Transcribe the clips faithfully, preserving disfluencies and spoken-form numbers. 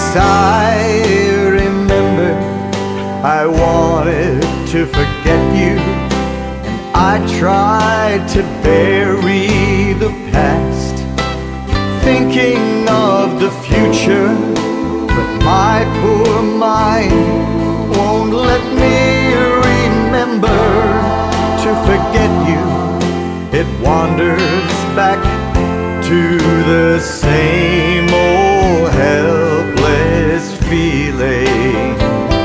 Yes, I remember I wanted to forget you, and I tried to bury the past, thinking of the future, but my poor mind won't let me remember to forget you. It wanders back to the same old helpless feeling.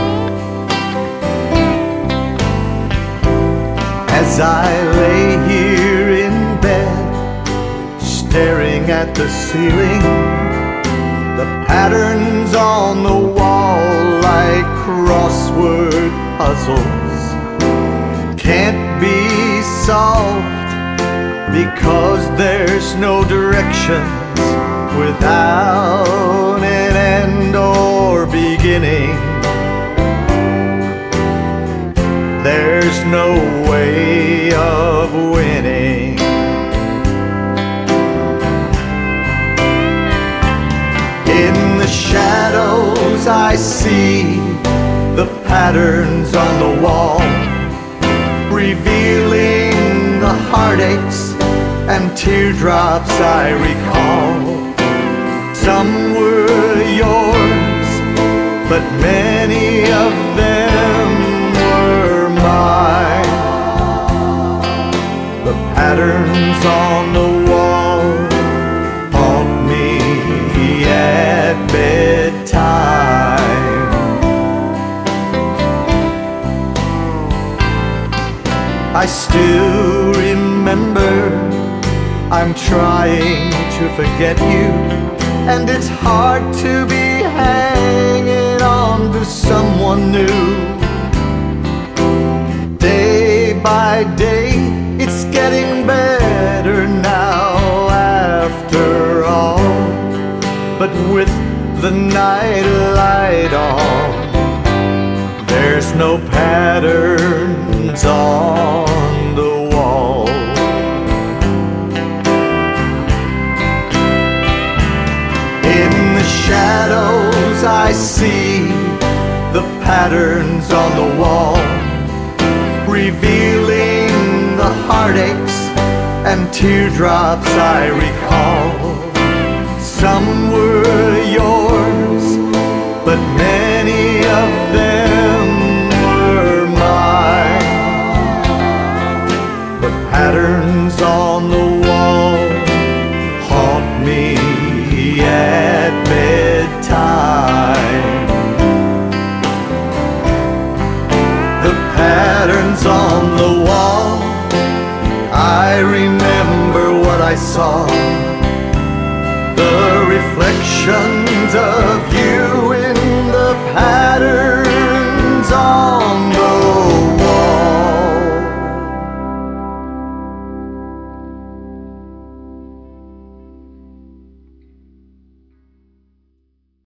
As I lay here in bed, staring at the ceiling, the patterns on the wall like crossword puzzles can't be solved, because there's no directions without an end or beginning. There's no way of winning. In the shadows I see the patterns on the wall, revealing the heartaches and teardrops I recall. Some were yours, but many of them were mine. The patterns on the wall haunt me at bedtime. I still remember I'm trying to forget you, and it's hard to be hanging on to someone new. Day by day, it's getting better now after all, but with the night light on, there's no patterns on the wall. In the shadows I see the patterns on the wall, revealing the heartaches and teardrops I recall. Some were yours, but many of them were mine. The patterns on the wall haunt me at bedtime. The patterns on the wall, I remember what I saw. The reflections of you